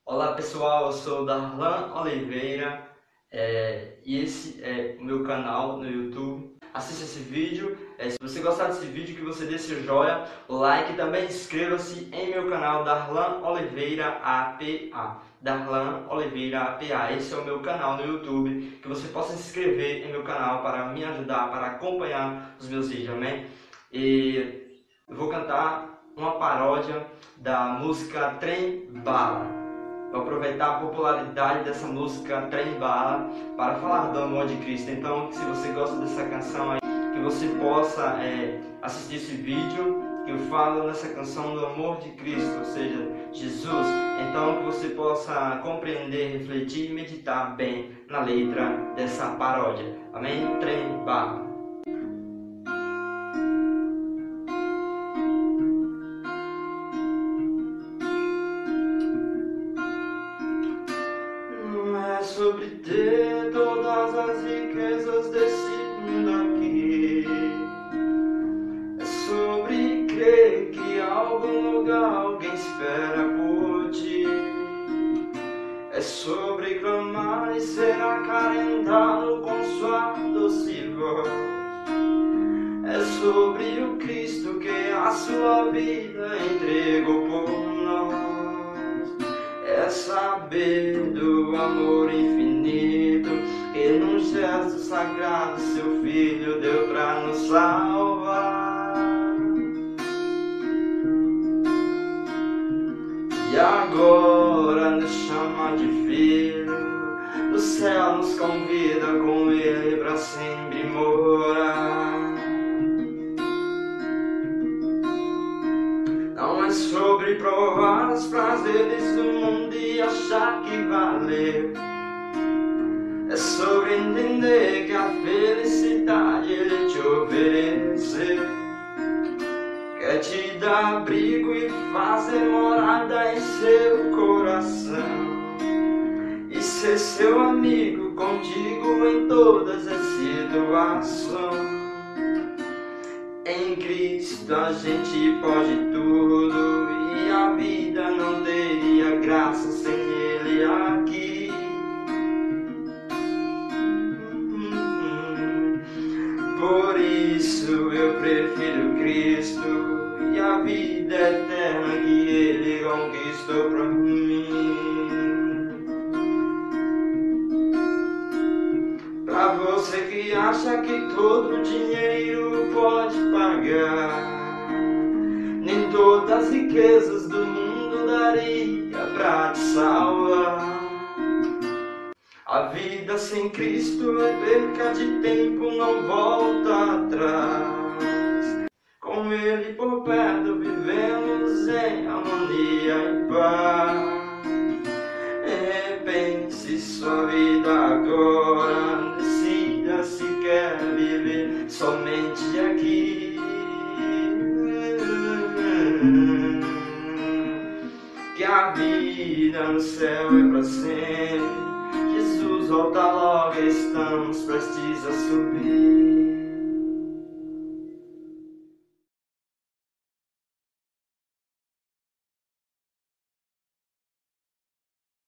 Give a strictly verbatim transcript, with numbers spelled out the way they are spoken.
Olá pessoal, eu sou Darlan Oliveira é, e esse é o meu canal no YouTube. Assista esse vídeo, é, se você gostar desse vídeo, que você dê seu joinha, like e também inscreva-se em meu canal Darlan Oliveira A P A. Darlan Oliveira A P A, esse é o meu canal no YouTube, que você possa se inscrever em meu canal para me ajudar, para acompanhar os meus vídeos, amém? E eu vou cantar uma paródia da música Trem Bala. Vou aproveitar a popularidade dessa música Trem Bala para falar do amor de Cristo. Então, se você gosta dessa canção aí, que você possa é, assistir esse vídeo que eu falo nessa canção do amor de Cristo, ou seja, Jesus. Então, que você possa compreender, refletir e meditar bem na letra dessa paródia. Amém? Trem Bala. Sobre ter todas as riquezas desse mundo aqui, é sobre crer que em algum lugar alguém espera por ti, é sobre clamar e ser acarentado com sua doce voz, é sobre o Cristo que a sua vida entregou por nós. É saber do amor infinito que num gesto sagrado seu Filho deu pra nos salvar. E agora nos chama de filho, no céu nos convida com Ele pra sempre morar. Não é sobre provar os prazeres do mundo e achar que valeu, é sobre entender que a felicidade Ele te ofereceu, quer te dar abrigo e fazer morada em seu coração, e ser seu amigo contigo em todas as situações. Em Cristo a gente pode tudo, e a vida não teria graça sem Ele aqui. Por isso eu prefiro Cristo e a vida eterna que Ele conquistou pra mim. Pra você que acha que todo dinheiro pode pagar, nem todas as riquezas do mundo daria pra te salvar. A vida sem Cristo é perca de tempo, não volta atrás. Com Ele por perto vivemos em harmonia e paz. Repense sua vida agora, decida se quer viver somente aqui. Que a vida no céu é pra sempre, Jesus volta logo, estamos prestes a subir.